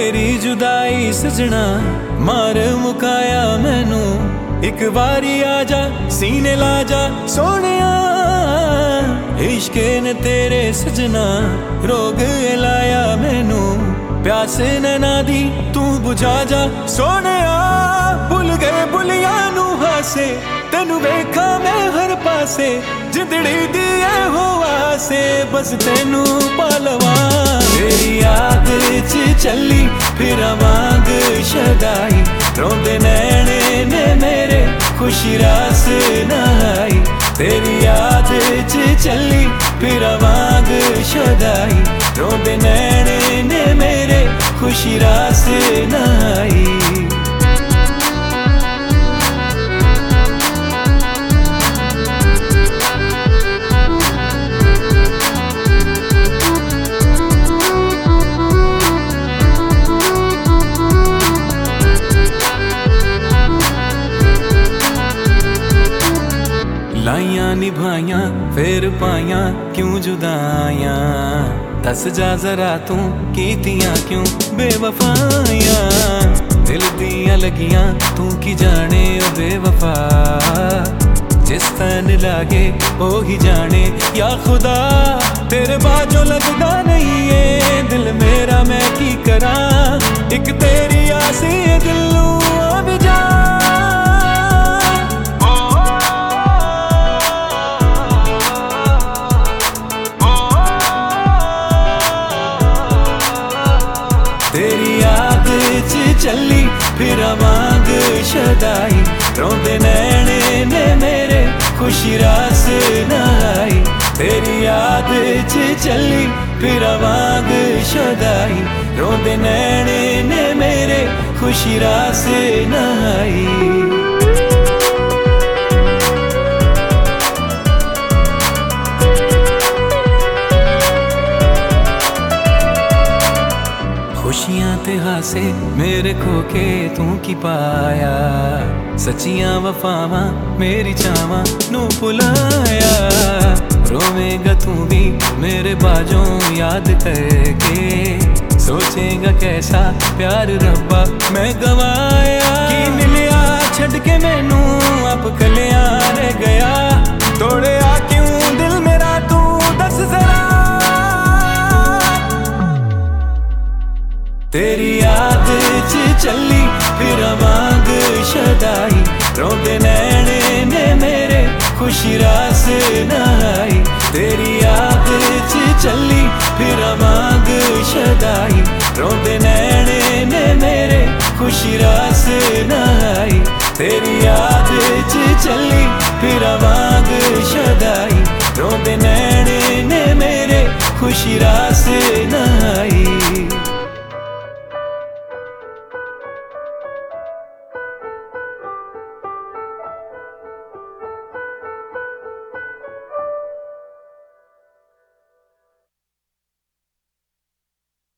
तेरी जुदाई सजना मार मुकाया मैनू, एक बारी आजा सीने ला जा सोनिया। इश्के ने तेरे सजना रोग लाया मैनू, प्यास नैना दी तू बुझा जा सोनिया। भुल गए बुलिया नू हासे, तेनू वेखा मैं हर पासे, जिंदड़ी दी हो आसे बस तेनू पालवा। तेरी याद च चली फिर मांग शदाई, रोंदे नैने ने मेरे खुशी रास न आई। तेरी याद च चली फिर मांग शदाई, रोंदे नैने ने मेरे खुशी रास न आई। लाइयां निभाइयां फिर पाइयां क्यों जुदाइयां, दस जा जरा तू कीतियां क्यों बेवफाइयां। दिल दियां लगियां तू की जाने ओ बेवफा, जिस तन लागे ओ ही जाने या खुदा। तेरे बाजों लगदा नहीं है दिल मेरा, मैं की करा एक तेरी आसी दिलू अब जा। तेरी याद च चली फिर मांग शदाई, रोंदे नैने ने मेरे खुशी रास न आई। तेरी याद च चली फिर मांग शदाई, रोंदे नैने ने मेरे खुशी रास न आई। खुशियां ते हासे मेरे खोके तू की पाया, सच्चियां वफावां मेरी चावां नू भुलाया। रोवेगा तू भी मेरे बाजों याद करके, सोचेगा कैसा प्यार रब्बा मैं गवाया। की मिलिया छड़ के मैनू आप कलिया रह गया, तोड़िया क्यों दिल मेरा तू दस जरा। तेरी याद च चली फिर मांग शदाई, रोंदे नैने ने मेरे खुशी रास न आई। तेरी याद च चली फिर मांग शदाई, रोंदे नैने ने मेरे खुशी रास न आई। तेरी याद च चली फिर मांग शदाई, रोंदे नैने ने मेरे खुशी रास